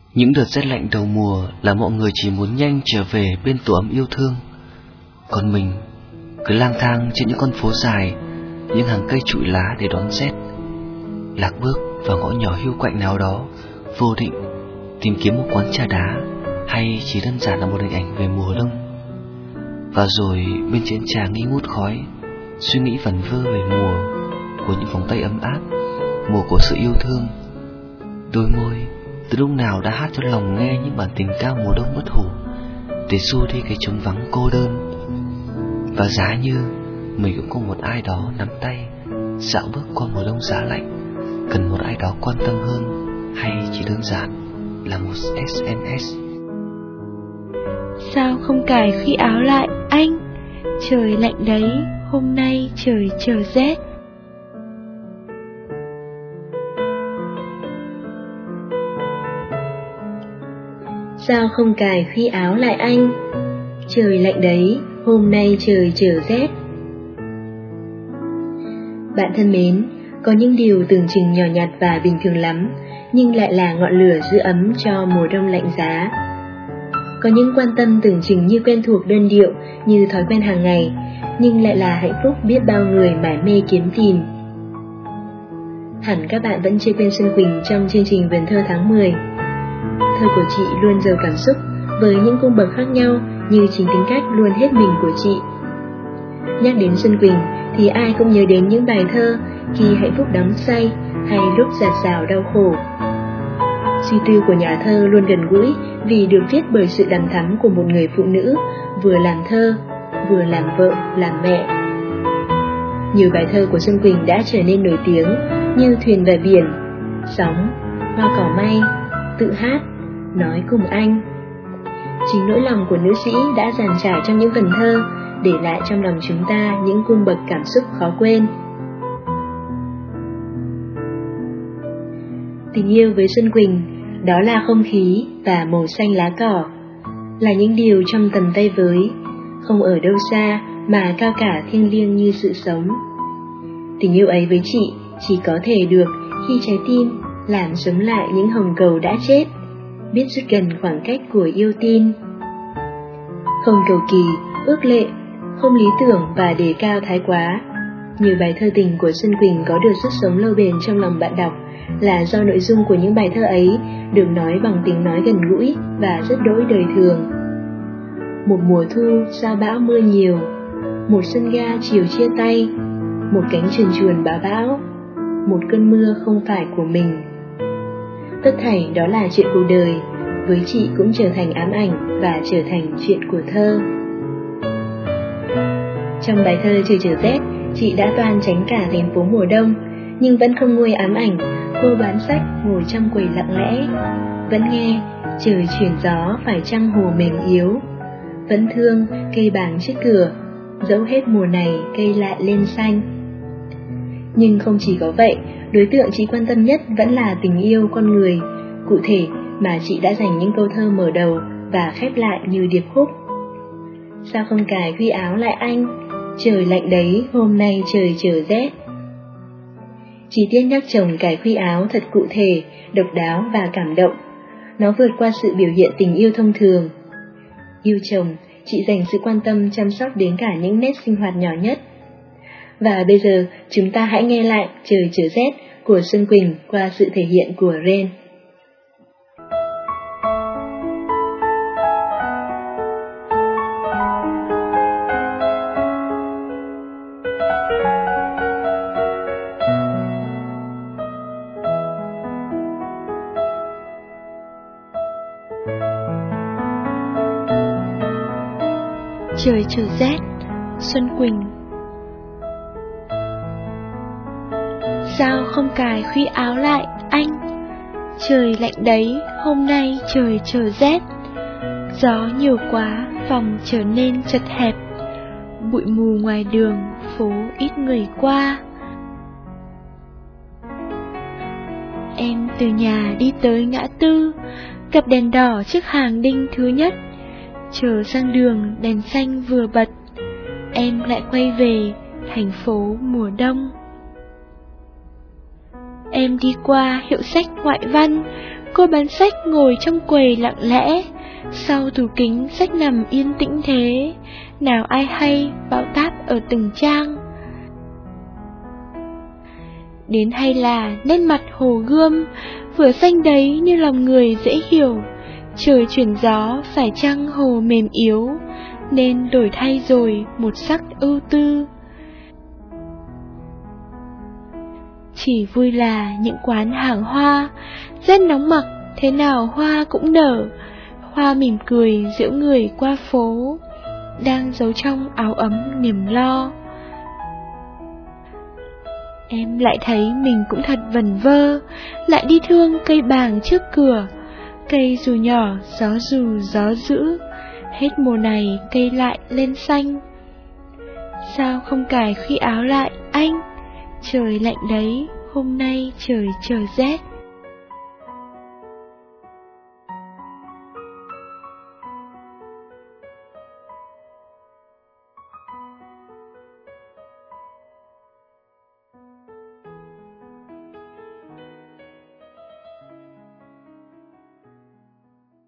Những đợt rét lạnh đầu mùa là mọi người chỉ muốn nhanh trở về bên tổ ấm yêu thương. Còn mình cứ lang thang trên những con phố dài, những hàng cây trụi lá để đón rét, lạc bước vào ngõ nhỏ hiu quạnh nào đó, vô định tìm kiếm một quán trà đá, hay chỉ đơn giản là một hình ảnh về mùa đông. Và rồi bên chén trà nghi ngút khói, suy nghĩ vẩn vơ về mùa của những vòng tay ấm áp, mùa của sự yêu thương. Đôi môi từ lúc nào đã hát cho lòng nghe những bản tình ca mùa đông bất hủ, để xua đi cái trống vắng cô đơn. Và giá như mình cũng có một ai đó nắm tay dạo bước qua mùa đông giá lạnh, cần một ai đó quan tâm hơn, hay chỉ đơn giản là một SMS. Sao không cài khuy áo lại anh? Trời lạnh đấy, hôm nay trời trở rét. Sao không cài khuy áo lại anh? Trời lạnh đấy, hôm nay trời trở rét. Bạn thân mến, có những điều tưởng chừng nhỏ nhặt và bình thường lắm, nhưng lại là ngọn lửa giữ ấm cho mùa đông lạnh giá. Có những quan tâm tưởng chừng như quen thuộc đơn điệu, như thói quen hàng ngày, nhưng lại là hạnh phúc biết bao người mải mê kiếm tìm. Hẳn các bạn vẫn chưa quên Xuân Quỳnh trong chương trình Vườn Thơ tháng 10. Thơ của chị luôn giàu cảm xúc, với những cung bậc khác nhau như chính tính cách luôn hết mình của chị. Nhắc đến Xuân Quỳnh thì ai cũng nhớ đến những bài thơ khi hạnh phúc đắm say hay lúc dạt dào đau khổ. Suy tư của nhà thơ luôn gần gũi vì được viết bởi sự đằm thắm của một người phụ nữ vừa làm thơ, vừa làm vợ, làm mẹ. Nhiều bài thơ của Xuân Quỳnh đã trở nên nổi tiếng như Thuyền về biển, Sóng, Hoa cỏ may, Tự hát, Nói cùng anh. Chính nỗi lòng của nữ sĩ đã dàn trải trong những vần thơ, để lại trong lòng chúng ta những cung bậc cảm xúc khó quên. Tình yêu với Xuân Quỳnh, đó là không khí và màu xanh lá cỏ, là những điều trong tầm tay với, không ở đâu xa mà cao cả thiêng liêng như sự sống. Tình yêu ấy với chị chỉ có thể được khi trái tim làm sống lại những hồng cầu đã chết, biết rút gần khoảng cách của yêu tin. Không cầu kỳ, ước lệ, không lý tưởng và đề cao thái quá, nhiều bài thơ tình của Xuân Quỳnh có được sức sống lâu bền trong lòng bạn đọc là do nội dung của những bài thơ ấy được nói bằng tiếng nói gần gũi và rất đỗi đời thường. Một mùa thu sao bão mưa nhiều, một sân ga chiều chia tay, một cánh chuồn chuồn bão bão, một cơn mưa không phải của mình. Tất thảy đó là chuyện cuộc đời, với chị cũng trở thành ám ảnh và trở thành chuyện của thơ. Trong bài thơ Trời trở rét, chị đã toan tránh cả thành phố mùa đông, nhưng vẫn không nguôi ám ảnh. Cô bán sách ngồi trong quầy lặng lẽ, vẫn nghe trời chuyển gió phải chăng hồ mềm yếu, vẫn thương cây bàng trước cửa, dẫu hết mùa này cây lại lên xanh. Nhưng không chỉ có vậy, đối tượng chị quan tâm nhất vẫn là tình yêu con người, cụ thể mà chị đã dành những câu thơ mở đầu và khép lại như điệp khúc. Sao không cài khuy áo lại anh? Trời lạnh đấy, hôm nay trời trở rét. Chi tiết nhắc chồng cài khuy áo thật cụ thể, độc đáo và cảm động. Nó vượt qua sự biểu hiện tình yêu thông thường. Yêu chồng, chị dành sự quan tâm chăm sóc đến cả những nét sinh hoạt nhỏ nhất. Và bây giờ, chúng ta hãy nghe lại Trời trở rét của Xuân Quỳnh qua sự thể hiện của Ren. Trời trở rét, Xuân Quỳnh. Sao không cài khuy áo lại anh? Trời lạnh đấy, hôm nay trời trở rét. Gió nhiều quá, phòng trở nên chật hẹp. Bụi mù ngoài đường, phố ít người qua. Em từ nhà đi tới ngã tư, cặp đèn đỏ trước hàng đinh thứ nhất. Chờ sang đường đèn xanh vừa bật, em lại quay về thành phố mùa đông. Em đi qua hiệu sách ngoại văn, Cô bán sách ngồi trong quầy lặng lẽ, sau tủ kính sách nằm yên tĩnh thế, nào ai hay bão táp ở từng trang. Đến hay là nét mặt hồ gươm, vừa xanh đấy như lòng người dễ hiểu. Trời chuyển gió phải chăng hồ mềm yếu, nên đổi thay rồi một sắc ưu tư. Chỉ vui là những quán hàng hoa, rét nóng mặc thế nào hoa cũng nở. Hoa mỉm cười giễu người qua phố, đang giấu trong áo ấm niềm lo. Em lại thấy mình cũng thật vẩn vơ, lại đi thương cây bàng trước cửa. Cây dù nhỏ, dù gió dữ, hết mùa này cây lại lên xanh. Sao không cài khuy áo lại anh? Trời lạnh đấy, hôm nay trời trở rét.